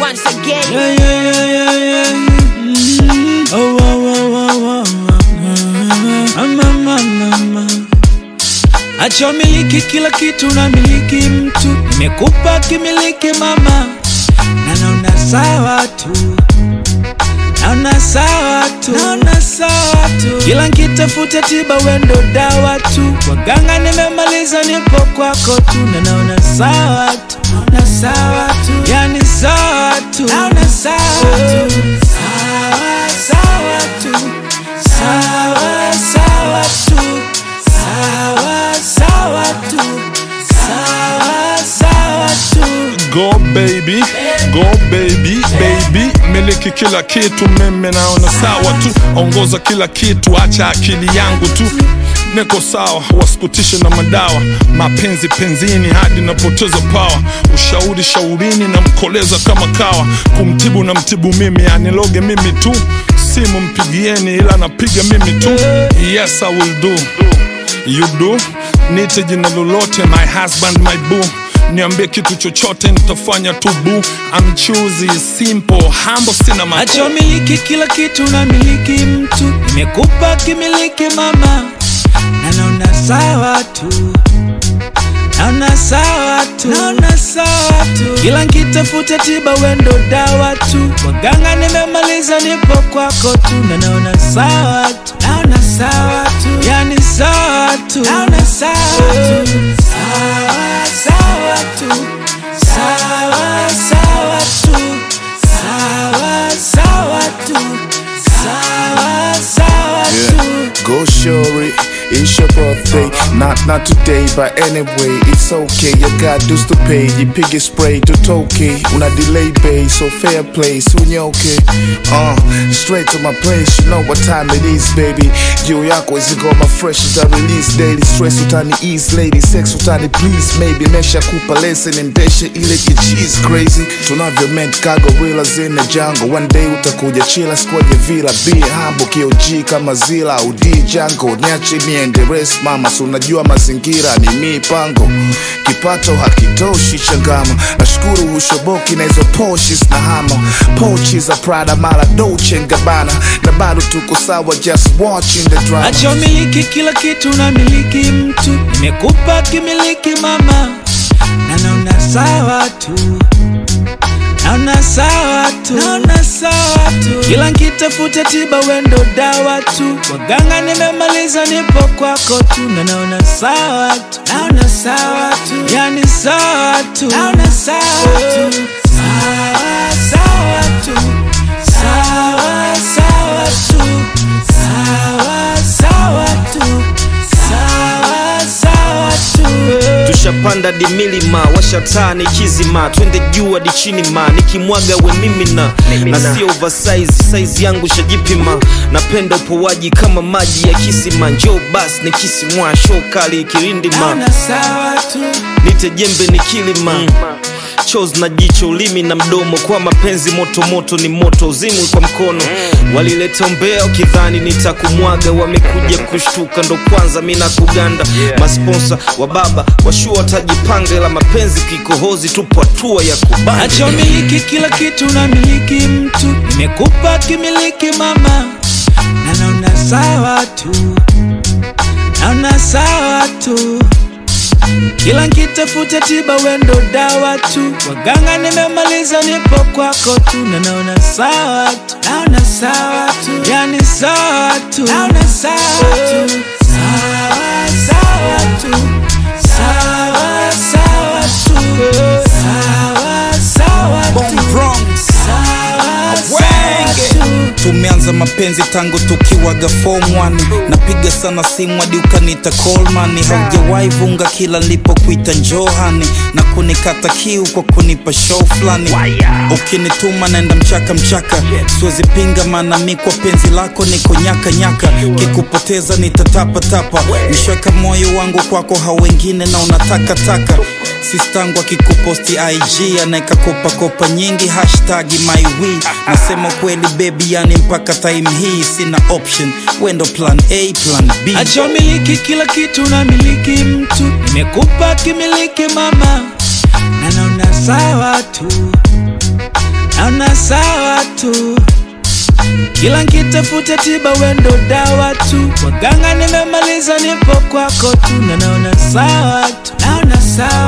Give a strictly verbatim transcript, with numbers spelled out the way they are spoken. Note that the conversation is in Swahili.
once again. Yeah, yeah, yeah, yeah, yeah. Mm-hmm. Oh, oh, oh, oh, oh. Mama, mama, mama. Acha miliki kila kitu na miliki mtu. Nimekupa kimiliki mama. Na naona sawa tu. Naona sawa tu. Naona sawa tu. Kila nkitafuta tiba wendo dawa tu. Waganga nimemaliza nipo kwako tu. Na naona sawa tu. Naona sawa tu. Yani sawa tu. Naona sawa tu. Sawa, sawa tu. Sawa, sawa tu. Sawa, sawa tu. Sawa, sawa tu. Go baby, go baby, baby. Miliki kila kitu, mimi naona sawa tu. Ongoza kila kitu, acha akili yangu tu. Niko sawa, wasikutishe na madawa. Mapenzi penzini hadi napoteza power. Ushauri shaurini na mkoleza kama kawa. Kumtibu na mtibu mimi, aniloge mimi tu. Simu mpigieni ila napiga mimi tu. Yes I will do, you do. Nite jina lolote, my husband, my boo. Niambie kitu chochote nitafanya tu boo. I'm choosy, simple, humble, sina mako. Acha miliki kila kitu na miliki mtu. Nimekupa kimiliki mama. Na naona sawa tu. Naona sawa tu. Naona sawa tu. Kila nkitafuta tiba wendo dawa tu. Waganga nimemaliza nipo kwako tu. Na naona sawa tu. Naona sawa tu. Yani sawa tu. Naona sawa tu. Sawa, sawa tu. Sawa, sawa tu. Sawa, sawa tu. Sawa, sawa tu. Go shorty, it's your birthday. Not not today, but anyway, it's okay. You got dues to pay. You piggy spray to Toki. Una delay bay, so fair play. Soon you okay. Uh, straight to my place. You know what time it is, baby. You yako is got my fresh to release daily. Stress utani ease, lady. Sex utani please, maybe. Mesha kupa lesson and desha ile cheese crazy. Tunavyo meant cargo reelers in the jungle. One day utakuja chila squad ya villa. Be humble, K O G kama zila. Udi jungle, niache niende rest mama. So unajua mazingira ni mipango. Kipato hakitoshi changama. Nashukuru hushoboki na hizo Porsches na hama. Porsches za Prada mala Dolce and Gabbana. Na bado tuko sawa just watching the drama. Acha miliki kila kitu na miliki mtu. Nimekupa kimiliki mama. Na naona sawa tu. Naona sawa tu. Naona sawa tu. Kila nkitafuta tiba wendo dawa tu. Waganga nimemaliza nipo kwako tu. Na naona sawa tu. Naona sawa tu. Yani sawa tu. Naona sawa tu. Sawa, sawa tu. Sawa, sawa tu. Sawa, sawa tu. Sawa, sawa tu. Tushapanda di milima, washatani kizima. Twende juu hadi chini ma, nikimwaga we mimi na Na sio oversize, size yangu shajipima. Napenda upowaji kama maji ya kisima. Njoo bas ni kisimwa, show kali kirindi ma. Naona sawa tu. Nite jembe ni kilima mm. Chose na jicho, ulimi na mdomo. Kwa mapenzi moto moto ni moto, uzimu kwa mkono mm. Walileta umbea ukidhani nitakumwaga. Wamekuja kushtuka ndo kwanza mina kuganda yeah. Masponsa wa baba washua watajipanga. La mapenzi kikohozi tupo hatua ya kubanda. Acha miliki kila kitu na miliki mtu. Nimekupa kimiliki mama. Na naona sawa tu. Naona sawa tu. Kila nkitafuta tiba wendo dawa tu. Waganga nimemaliza nipo kwako tu. Na naona sawa tu. Naona sawa tu. Yani sawa tu. Naona sawa tu. Sawa, sawa tu. Sawa, sawa tu. Sawa, sawa tu. Sawa, sawa tu. Tumeanza mapenzi tangu tukiwaga form one. Napiga sana simu hadi ukanita Coleman. Haujawahi vunga kila nilipokuita Johani. Na kunikata kiu kwa kunipa show flani. Ukinituma naenda mchaka mchaka. Siwezi pinga maana mi kwa penzi lako niko nyaka nyaka. Kikupoteza nitatapa tapa. Nishweka moyo wangu kwako hao wengine na unataka taka. Sistangu akikuposti I G anaeka kopa kopa nyingi hashtag my we. Nasema kweli baby yani mpaka time hii sina option. Wendo plan A plan B. Acha miliki kila kitu na miliki mtu. Nimekupa kimiliki mama. Na naona sawa tu. naona sawa tu, kila nkitafuta tiba wendo dawa tu. Waganga nimemaliza, nipo kwako tu, na naona sawa tu, naona sawa